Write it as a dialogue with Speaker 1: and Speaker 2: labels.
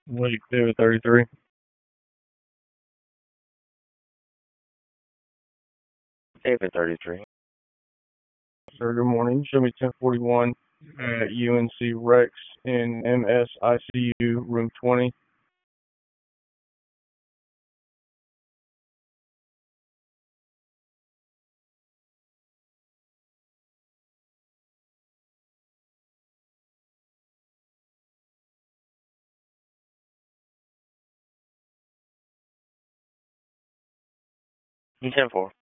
Speaker 1: Lake David 33.
Speaker 2: David 33.
Speaker 1: Sir, good morning. Show me 1041 at UNC Rex in MSICU room 20.
Speaker 2: You 10-4.